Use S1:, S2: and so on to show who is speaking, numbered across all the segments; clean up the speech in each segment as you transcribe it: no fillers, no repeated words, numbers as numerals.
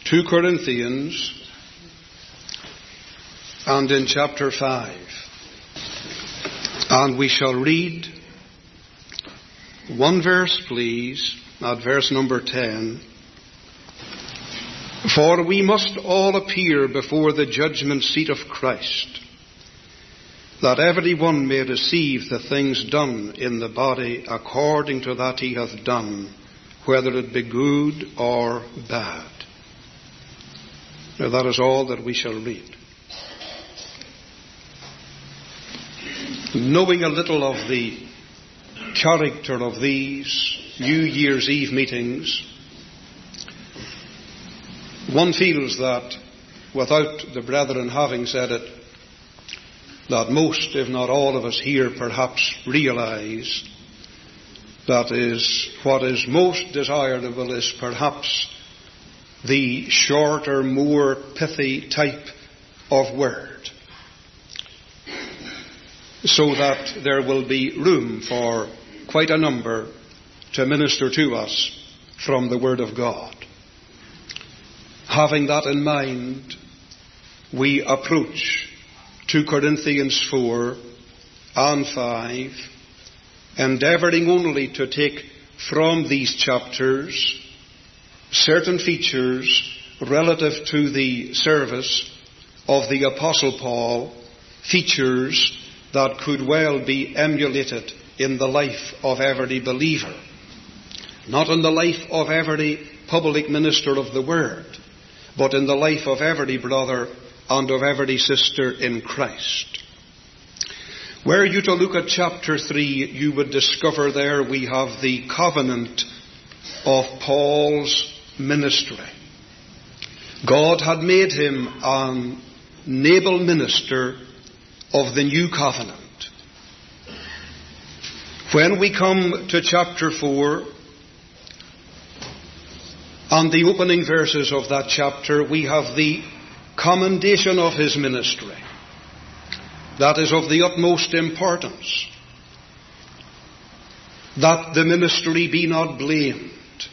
S1: 2 Corinthians and in chapter 5. And we shall read one verse, please, at verse number 10. For we must all appear before the judgment seat of Christ, that every one may receive the things done in the body according to that he hath done, whether it be good or bad. Now that is all that we shall read. Knowing a little of the character of these New Year's Eve meetings, one feels that, without the brethren having said it, that most, if not all of us here perhaps realize that is what is most desirable is perhaps the shorter, more pithy type of word, so that there will be room for quite a number to minister to us from the Word of God. Having that in mind, we approach 2 Corinthians 4 and 5, endeavouring only to take from these chapters certain features relative to the service of the Apostle Paul, features that could well be emulated in the life of every believer, not in the life of every public minister of the Word, but in the life of every brother and of every sister in Christ. Were you to look at chapter 3, you would discover there we have the covenant of Paul's ministry. God had made him an able minister of the new covenant. When we come to chapter 4 and the opening verses of that chapter, we have the commendation of his ministry. That is of the utmost importance, that the ministry be not blamed.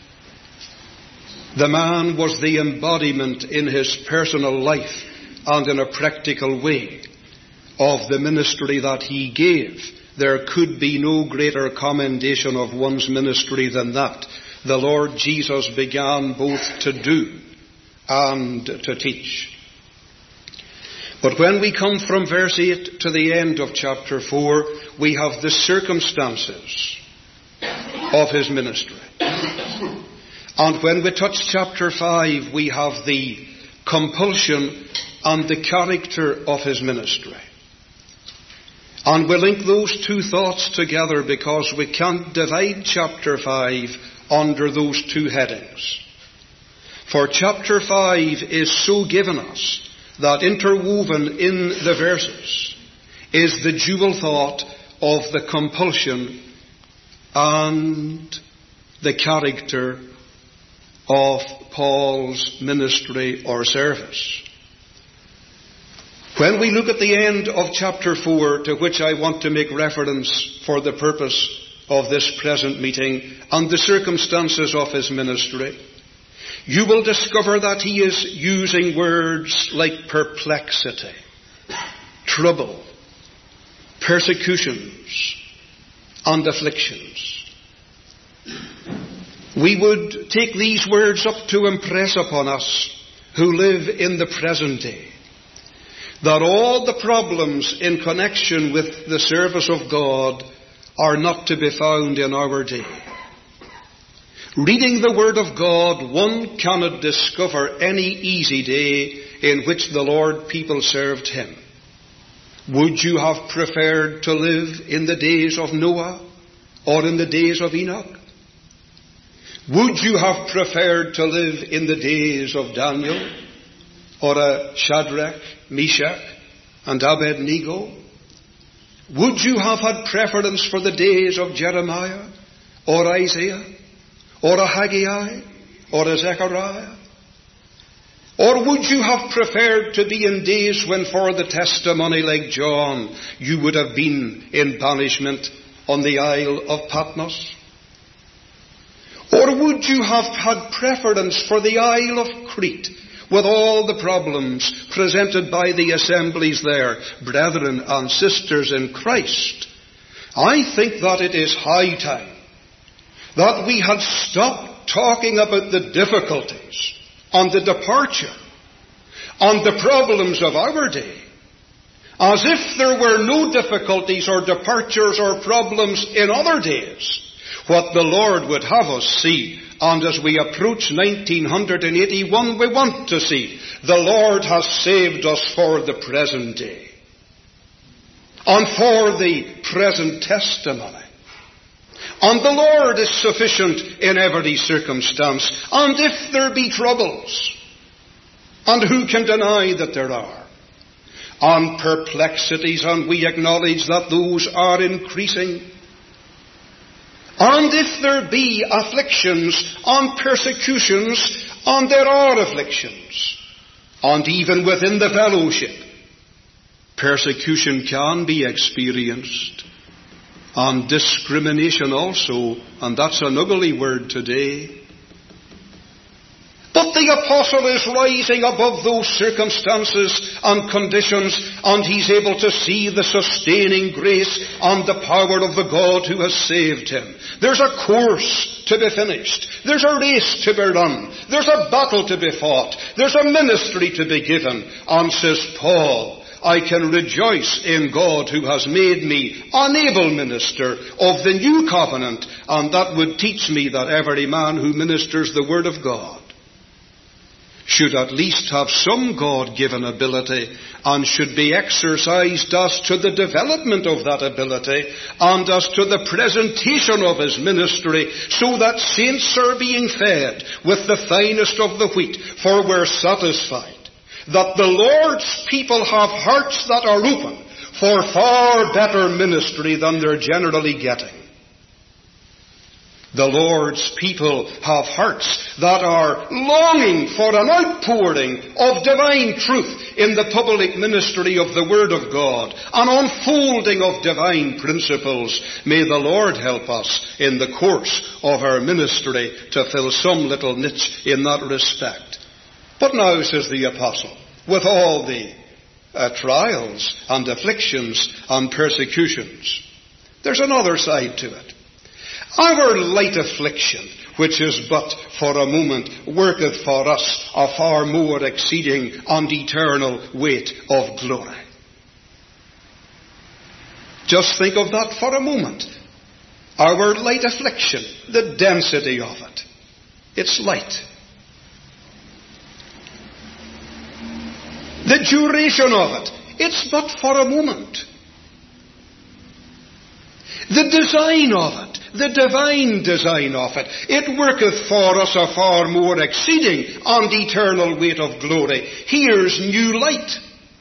S1: The man was the embodiment in his personal life and in a practical way of the ministry that he gave. There could be no greater commendation of one's ministry than that. The Lord Jesus began both to do and to teach. But when we come from verse 8 to the end of chapter 4, we have the circumstances of his ministry. And when we touch chapter 5, we have the compulsion and the character of his ministry. And we link those two thoughts together because we can't divide chapter 5 under those two headings. For chapter 5 is so given us that interwoven in the verses is the dual thought of the compulsion and the character of Paul's ministry or service. When we look at the end of chapter 4, to which I want to make reference for the purpose of this present meeting, and the circumstances of his ministry, you will discover that he is using words like perplexity, trouble, persecutions, and afflictions. We would take these words up to impress upon us who live in the present day that all the problems in connection with the service of God are not to be found in our day. Reading the Word of God, one cannot discover any easy day in which the Lord people served him. Would you have preferred to live in the days of Noah or in the days of Enoch? Would you have preferred to live in the days of Daniel or Shadrach, Meshach, and Abednego? Would you have had preference for the days of Jeremiah or Isaiah or a Haggai or a Zechariah? Or would you have preferred to be in days when for the testimony like John you would have been in banishment on the Isle of Patmos? Or would you have had preference for the Isle of Crete, with all the problems presented by the assemblies there, brethren and sisters in Christ, I think that it is high time that we had stopped talking about the difficulties and the departure and the problems of our day, as if there were no difficulties or departures or problems in other days. What the Lord would have us see, and as we approach 1981, we want to see, the Lord has saved us for the present day and for the present testimony. And the Lord is sufficient in every circumstance. And if there be troubles, and who can deny that there are, and perplexities, and we acknowledge that those are increasing, and if there be afflictions and persecutions, and there are afflictions, and even within the fellowship, persecution can be experienced, and discrimination also, and that's an ugly word today. But the apostle is rising above those circumstances and conditions, and he's able to see the sustaining grace and the power of the God who has saved him. There's a course to be finished. There's a race to be run. There's a battle to be fought. There's a ministry to be given. And says Paul, I can rejoice in God who has made me an able minister of the new covenant, and that would teach me that every man who ministers the word of God should at least have some God-given ability and should be exercised as to the development of that ability and as to the presentation of his ministry, so that saints are being fed with the finest of the wheat, for we're satisfied that the Lord's people have hearts that are open for far better ministry than they're generally getting. The Lord's people have hearts that are longing for an outpouring of divine truth in the public ministry of the Word of God, an unfolding of divine principles. May the Lord help us in the course of our ministry to fill some little niche in that respect. But now, says the apostle, with all the trials and afflictions and persecutions, there's another side to it. Our light affliction, which is but for a moment, worketh for us a far more exceeding and eternal weight of glory. Just think of that for a moment. Our light affliction, the density of it. It's light. The duration of it, it's but for a moment. The design of it, the divine design of it, it worketh for us a far more exceeding and eternal weight of glory. Here's new light.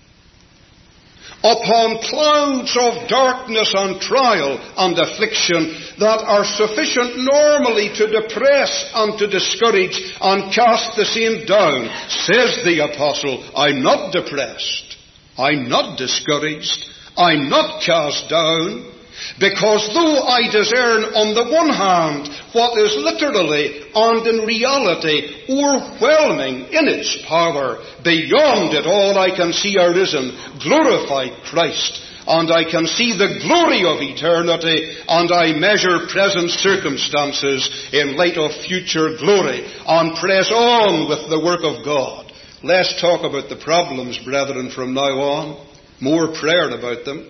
S1: Upon clouds of darkness and trial and affliction that are sufficient normally to depress and to discourage and cast the saint down, says the apostle, I'm not depressed, I'm not discouraged, I'm not cast down, because though I discern on the one hand what is literally and in reality overwhelming in its power, beyond it all I can see arisen, glorified Christ, and I can see the glory of eternity, and I measure present circumstances in light of future glory, and press on with the work of God. Less talk about the problems, brethren, from now on. More prayer about them.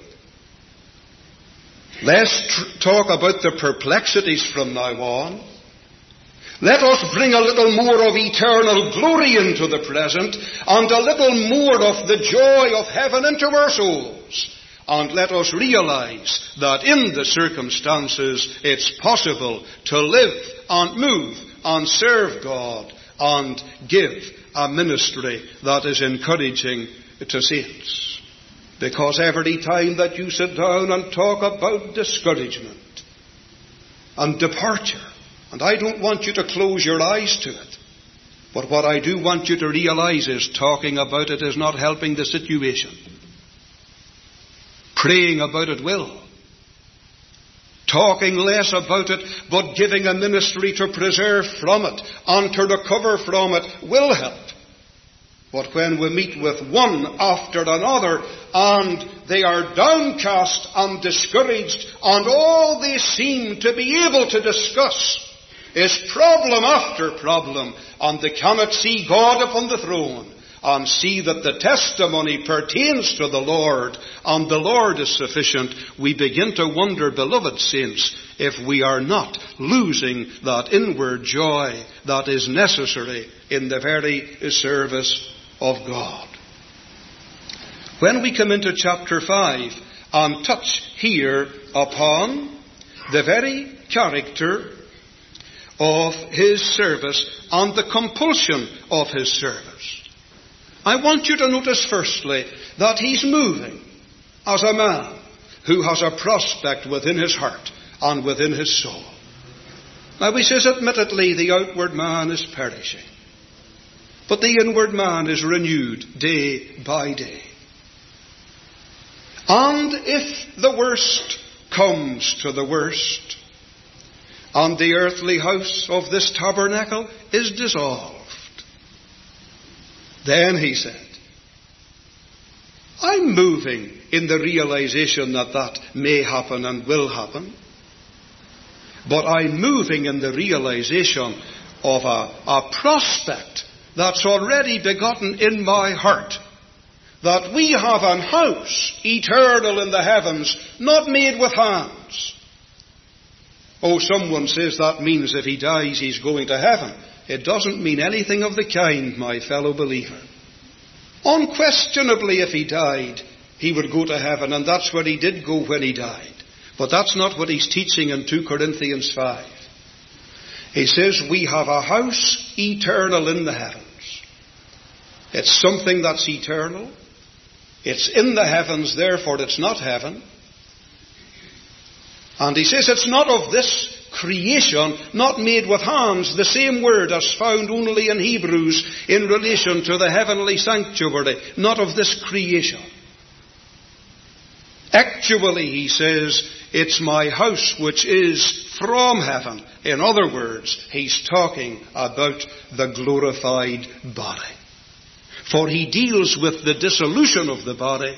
S1: Let's talk about the perplexities from now on. Let us bring a little more of eternal glory into the present, and a little more of the joy of heaven into our souls. And let us realize that in the circumstances it's possible to live and move and serve God and give a ministry that is encouraging to saints. Because every time that you sit down and talk about discouragement and departure, and I don't want you to close your eyes to it, but what I do want you to realize is talking about it is not helping the situation. Praying about it will. Talking less about it, but giving a ministry to preserve from it and to recover from it will help. But when we meet with one after another, and they are downcast and discouraged, and all they seem to be able to discuss is problem after problem, and they cannot see God upon the throne, and see that the testimony pertains to the Lord, and the Lord is sufficient, we begin to wonder, beloved saints, if we are not losing that inward joy that is necessary in the very service of God. When we come into chapter 5 and touch here upon the very character of his service and the compulsion of his service, I want you to notice firstly that he's moving as a man who has a prospect within his heart and within his soul. Now he says, admittedly, the outward man is perishing, but the inward man is renewed day by day. And if the worst comes to the worst, and the earthly house of this tabernacle is dissolved, then he said, I'm moving in the realization that that may happen and will happen, but I'm moving in the realization of a prospect that's already begotten in my heart, that we have an house eternal in the heavens, not made with hands. Oh, someone says that means if he dies he's going to heaven. It doesn't mean anything of the kind, my fellow believer. Unquestionably, if he died, he would go to heaven, and that's where he did go when he died. But that's not what he's teaching in 2 Corinthians 5. He says we have a house eternal in the heavens. It's something that's eternal. It's in the heavens, therefore it's not heaven. And he says it's not of this creation, not made with hands, the same word as found only in Hebrews in relation to the heavenly sanctuary, not of this creation. Actually, he says, it's my house which is from heaven. In other words, he's talking about the glorified body. For he deals with the dissolution of the body,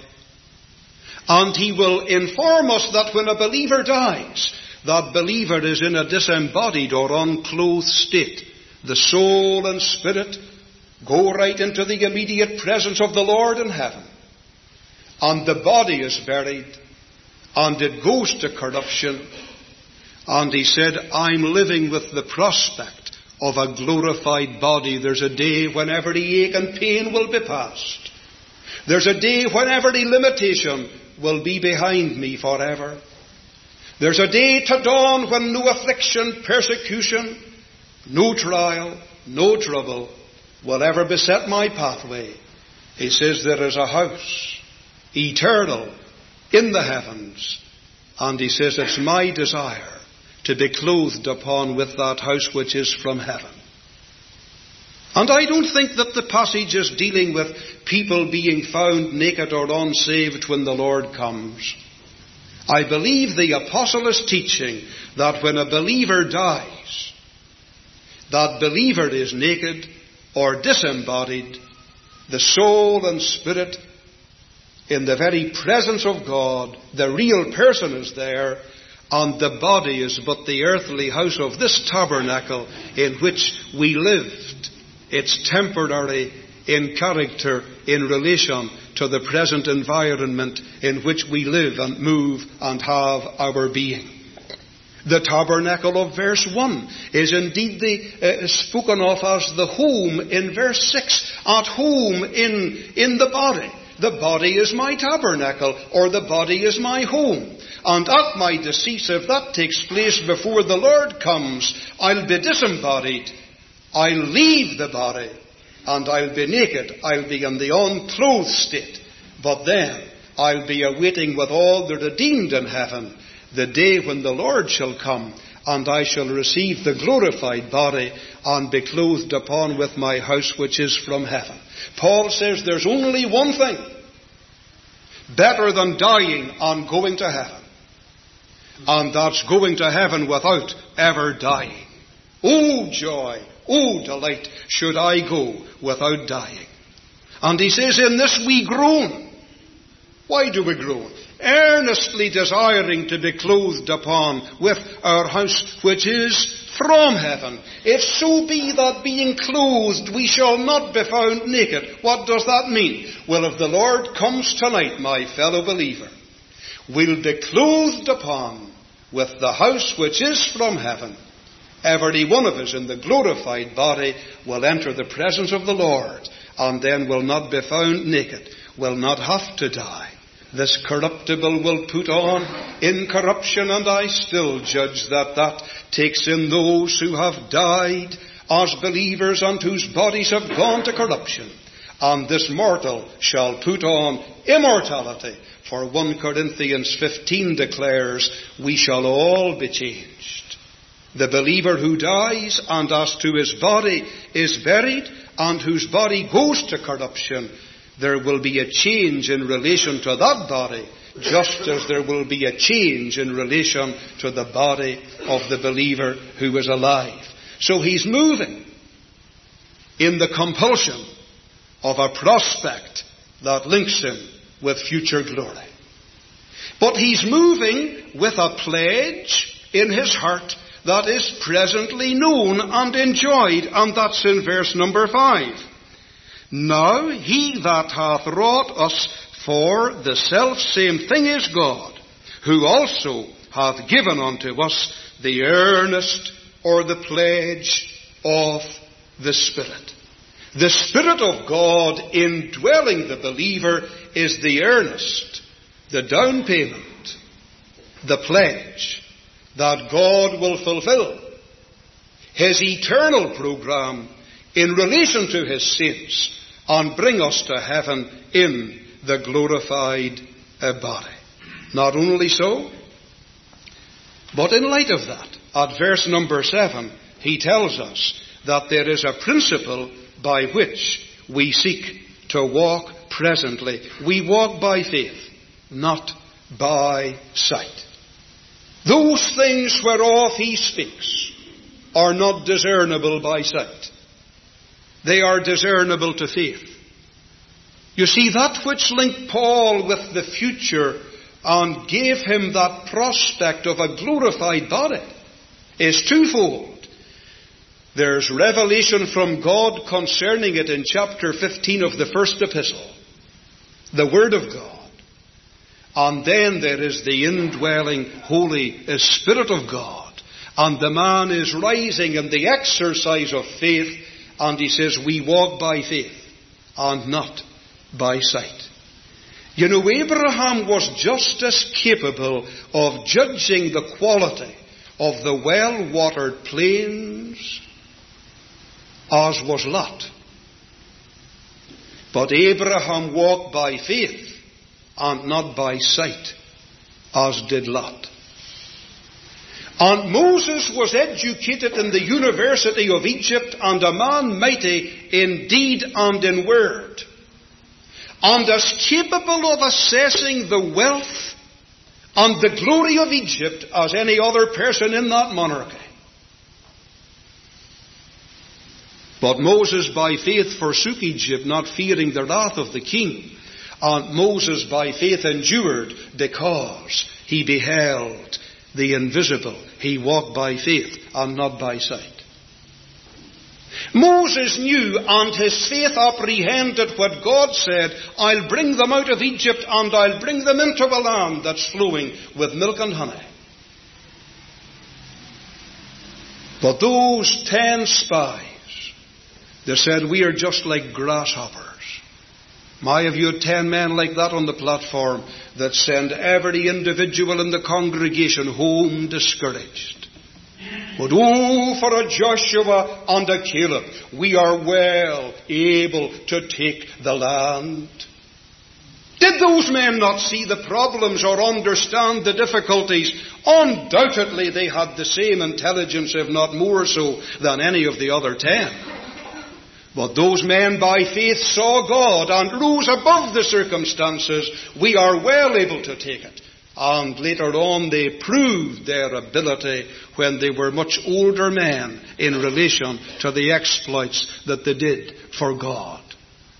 S1: and he will inform us that when a believer dies, that believer is in a disembodied or unclothed state. The soul and spirit go right into the immediate presence of the Lord in heaven. And the body is buried, and it goes to corruption. And he said, I'm living with the prospect of a glorified body. There's a day when every ache and pain will be past. There's a day when every limitation will be behind me forever. There's a day to dawn when no affliction, persecution, no trial, no trouble will ever beset my pathway. He says there is a house eternal in the heavens, and he says it's my desire to be clothed upon with that house which is from heaven. And I don't think that the passage is dealing with people being found naked or unsaved when the Lord comes. I believe the apostle is teaching that when a believer dies, that believer is naked or disembodied, the soul and spirit in the very presence of God, the real person is there, and the body is but the earthly house of this tabernacle in which we lived. It's temporary in character in relation to the present environment in which we live and move and have our being. The tabernacle of verse 1 is indeed spoken of as the home in verse 6. At home in the body. The body is my tabernacle, or the body is my home. And at my decease, if that takes place before the Lord comes, I'll be disembodied. I'll leave the body, and I'll be naked. I'll be in the unclothed state. But then I'll be awaiting with all the redeemed in heaven the day when the Lord shall come, and I shall receive the glorified body and be clothed upon with my house which is from heaven. Paul says there's only one thing better than dying and going to heaven, and that's going to heaven without ever dying. Oh joy, oh delight, should I go without dying. And he says, in this we groan. Why do we groan? Earnestly desiring to be clothed upon with our house which is from heaven. If so be that being clothed we shall not be found naked. What does that mean? Well, if the Lord comes tonight, my fellow believer, we'll be clothed upon with the house which is from heaven. Every one of us in the glorified body will enter the presence of the Lord, and then will not be found naked, will not have to die. This corruptible will put on incorruption, and I still judge that takes in those who have died as believers and whose bodies have gone to corruption. And this mortal shall put on immortality. For 1 Corinthians 15 declares, we shall all be changed. The believer who dies and as to his body is buried and whose body goes to corruption, there will be a change in relation to that body, just as there will be a change in relation to the body of the believer who is alive. So he's moving in the compulsion of a prospect that links him with future glory. But he's moving with a pledge in his heart that is presently known and enjoyed, and that's in verse number 5. Now he that hath wrought us for the selfsame thing is God, who also hath given unto us the earnest or the pledge of the Spirit. The Spirit of God indwelling the believer is the earnest, the down payment, the pledge that God will fulfill his eternal program in relation to his saints and bring us to heaven in the glorified body. Not only so, but in light of that, at verse number 7, he tells us that there is a principle by which we seek to walk presently. We walk by faith, not by sight. Those things whereof he speaks are not discernible by sight. They are discernible to faith. You see, that which linked Paul with the future and gave him that prospect of a glorified body is twofold. There's revelation from God concerning it in chapter 15 of the first epistle, the Word of God. And then there is the indwelling Holy Spirit of God. And the man is rising in the exercise of faith, and he says, we walk by faith and not by sight. You know, Abraham was just as capable of judging the quality of the well-watered plains as was Lot. But Abraham walked by faith and not by sight, as did Lot. And Moses was educated in the University of Egypt, and a man mighty in deed and in word, and as capable of assessing the wealth and the glory of Egypt as any other person in that monarchy. But Moses by faith forsook Egypt, not fearing the wrath of the king. And Moses by faith endured because he beheld the invisible. He walked by faith and not by sight. Moses knew, and his faith apprehended what God said, I'll bring them out of Egypt and I'll bring them into a land that's flowing with milk and honey. But those 10 spies, they said, we are just like grasshoppers. My, have you had 10 men like that on the platform that send every individual in the congregation home discouraged? But oh, for a Joshua and a Caleb, we are well able to take the land. Did those men not see the problems or understand the difficulties? Undoubtedly they had the same intelligence, if not more so, than any of the other 10. But those men by faith saw God and rose above the circumstances. We are well able to take it. And later on they proved their ability when they were much older men in relation to the exploits that they did for God.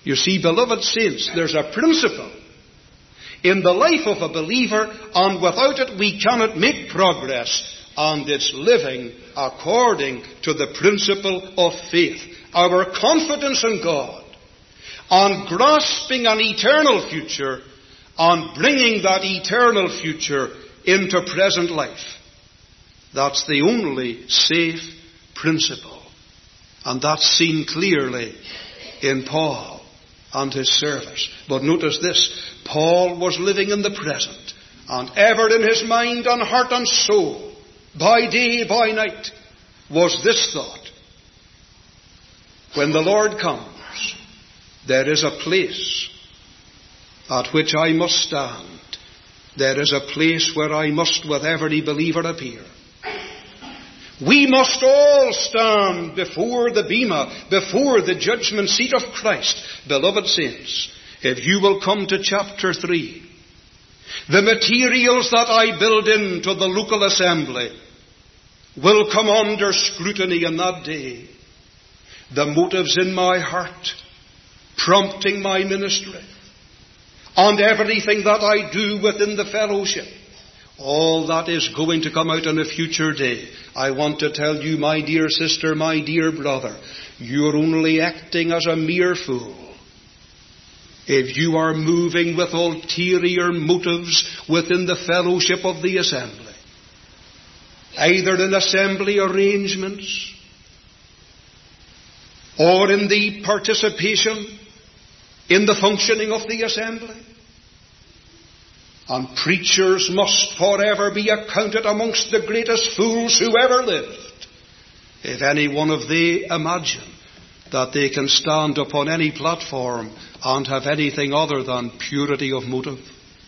S1: You see, beloved saints, there's a principle in the life of a believer, and without it we cannot make progress, and it's living according to the principle of faith. Our confidence in God, and grasping an eternal future, and bringing that eternal future into present life. That's the only safe principle. And that's seen clearly in Paul and his service. But notice this, Paul was living in the present, and ever in his mind and heart and soul, by day, by night, was this thought: when the Lord comes, there is a place at which I must stand. There is a place where I must with every believer appear. We must all stand before the bema, before the judgment seat of Christ. Beloved saints, if you will come to chapter 3, the materials that I build into the local assembly will come under scrutiny in that day. The motives in my heart, prompting my ministry, and everything that I do within the fellowship, all that is going to come out in a future day. I want to tell you, my dear sister, my dear brother, you're only acting as a mere fool if you are moving with ulterior motives within the fellowship of the assembly, either in assembly arrangements or in the participation in the functioning of the assembly. And preachers must forever be accounted amongst the greatest fools who ever lived, if any one of they imagine that they can stand upon any platform and have anything other than purity of motive.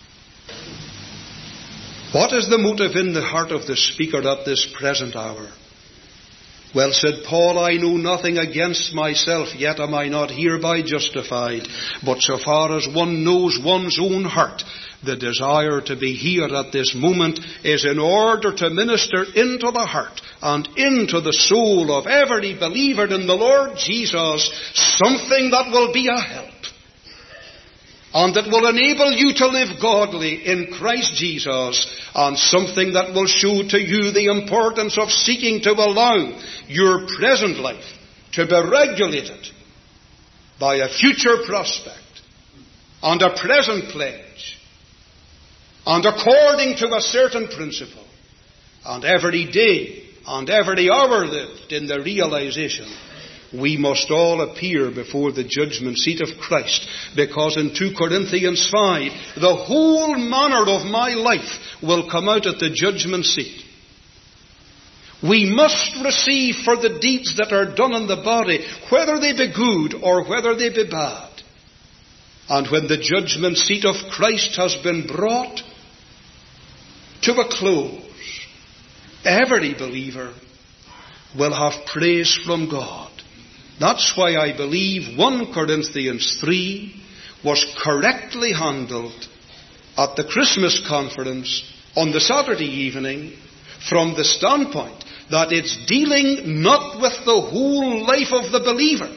S1: What is the motive in the heart of the speaker at this present hour? Well, said Paul, I know nothing against myself, yet am I not hereby justified. But so far as one knows one's own heart, the desire to be here at this moment is in order to minister into the heart and into the soul of every believer in the Lord Jesus something that will be a help, and that will enable you to live godly in Christ Jesus, and something that will show to you the importance of seeking to allow your present life to be regulated by a future prospect and a present pledge, and according to a certain principle, and every day and every hour lived in the realization we must all appear before the judgment seat of Christ, because in 2 Corinthians 5, the whole manner of my life will come out at the judgment seat. We must receive for the deeds that are done in the body, whether they be good or whether they be bad. And when the judgment seat of Christ has been brought to a close, every believer will have praise from God. That's why I believe 1 Corinthians 3 was correctly handled at the Christmas conference on the Saturday evening, from the standpoint that it's dealing not with the whole life of the believer.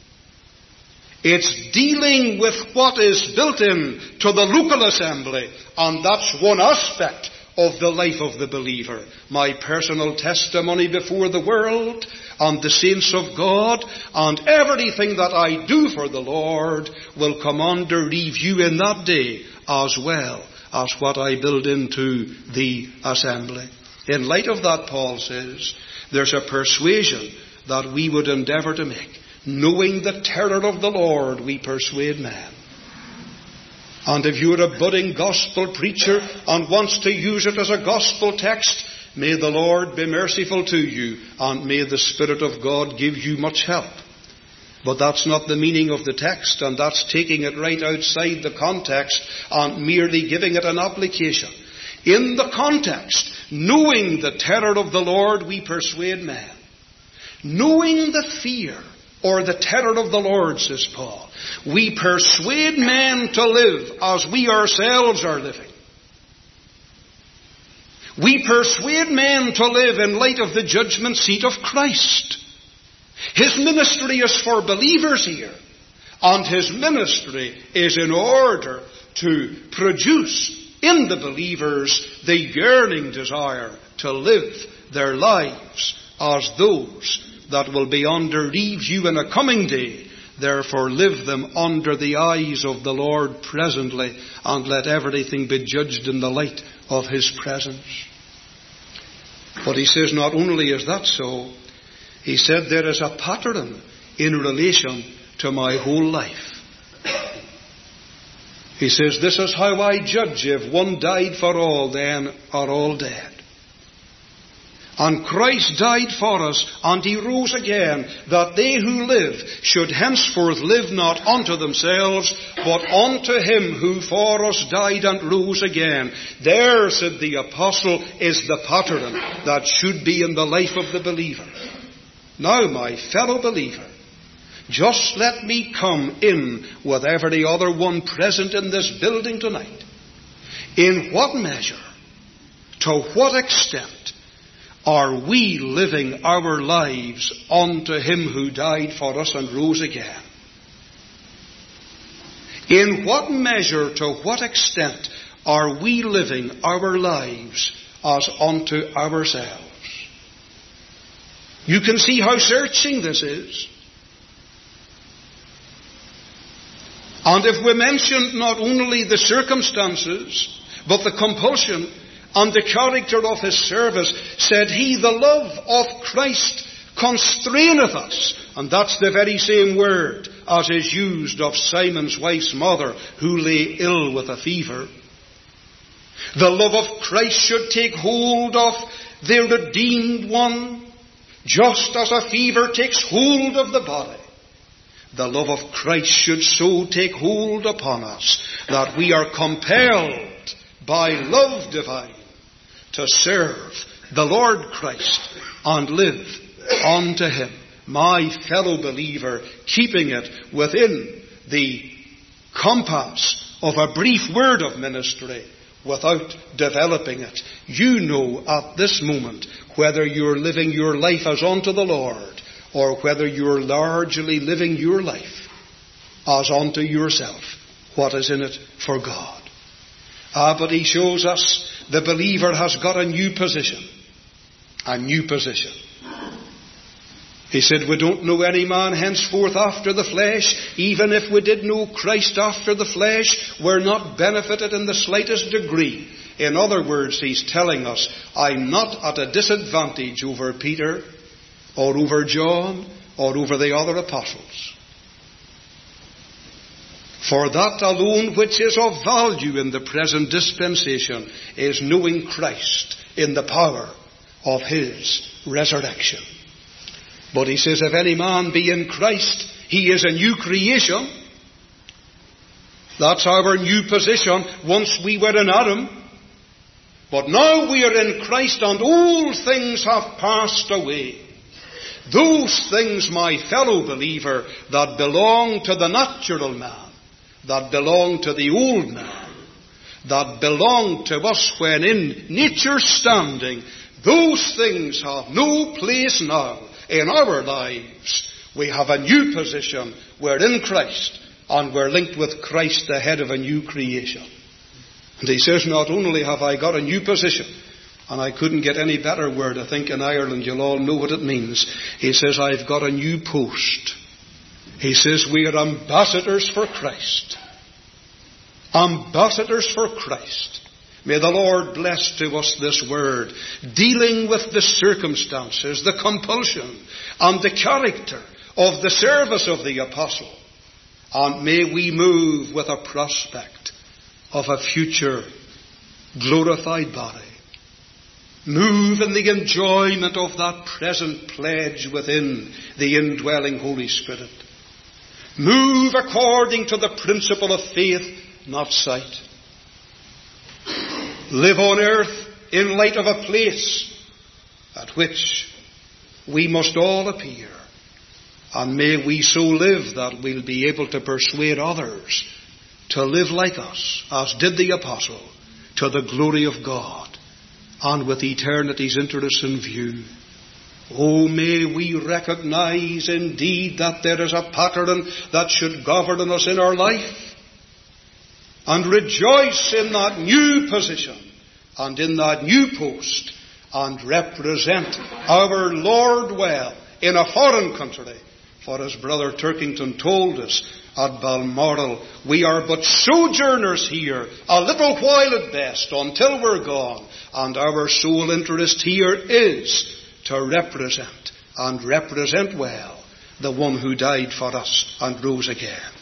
S1: It's dealing with what is built in to the local assembly, and that's one aspect of the life of the believer. My personal testimony before the world and the saints of God, and everything that I do for the Lord will come under review in that day, as well as what I build into the assembly. In light of that, Paul says, there's a persuasion that we would endeavour to make. Knowing the terror of the Lord, we persuade men. And if you're a budding gospel preacher and wants to use it as a gospel text, may the Lord be merciful to you, and may the Spirit of God give you much help. But that's not the meaning of the text, and that's taking it right outside the context and merely giving it an application. In the context, knowing the terror of the Lord, we persuade men. Knowing the fear or the terror of the Lord, says Paul, we persuade men to live as we ourselves are living. We persuade men to live in light of the judgment seat of Christ. His ministry is for believers here, And his ministry is in order to produce in the believers the yearning desire to live their lives as those that will be under review in a coming day. Therefore live them under the eyes of the Lord presently, and let everything be judged in the light of his presence. But he says not only is that so, he said there is a pattern in relation to my whole life. He says, this is how I judge. If one died for all, then are all dead. And Christ died for us, and he rose again, that they who live should henceforth live not unto themselves, but unto him who for us died and rose again. There, said the apostle, is the pattern that should be in the life of the believer. Now, my fellow believer, just let me come in with every other one present in this building tonight. In what measure, to what extent, are we living our lives unto him who died for us and rose again? In what measure, to what extent, are we living our lives as unto ourselves? You can see how searching this is. And if we mention not only the circumstances, but the compulsion and the character of his service, said he, the love of Christ constraineth us. And that's the very same word as is used of Simon's wife's mother, who lay ill with a fever. The love of Christ should take hold of the redeemed one, just as a fever takes hold of the body. The love of Christ should so take hold upon us that we are compelled by love divine to serve the Lord Christ and live unto him. My fellow believer, keeping it within the compass of a brief word of ministry without developing it, you know at this moment whether you're living your life as unto the Lord, or whether you're largely living your life as unto yourself, what is in it for God. But he shows us the believer has got a new position. A new position. He said, we don't know any man henceforth after the flesh. Even if we did know Christ after the flesh, we're not benefited in the slightest degree. In other words, he's telling us, I'm not at a disadvantage over Peter, or over John, or over the other apostles. For that alone which is of value in the present dispensation is knowing Christ in the power of his resurrection. But he says, if any man be in Christ, he is a new creation. That's our new position. Once we were in Adam, but now we are in Christ, and all things have passed away. Those things, my fellow believer, that belong to the natural man, that belong to the old man, that belong to us when in nature's standing, those things have no place now in our lives. We have a new position. We're in Christ, and we're linked with Christ, the head of a new creation. And he says, not only have I got a new position, and I couldn't get any better word, I think in Ireland you'll all know what it means. He says, I've got a new post. He says, we are ambassadors for Christ. Ambassadors for Christ. May the Lord bless to us this word, dealing with the circumstances, the compulsion, and the character of the service of the apostle. And may we move with a prospect of a future glorified body. Move in the enjoyment of that present pledge within the indwelling Holy Spirit. Move according to the principle of faith, not sight. Live on earth in light of a place at which we must all appear. And may we so live that we'll be able to persuade others to live like us, as did the apostle, to the glory of God, and with eternity's interests in view. Oh, may we recognize indeed that there is a pattern that should govern us in our life, and rejoice in that new position and in that new post, and represent our Lord well in a foreign country. For as Brother Turkington told us at Balmoral, we are but sojourners here, a little while at best, until we're gone, and our sole interest here is to represent, and represent well, the one who died for us and rose again.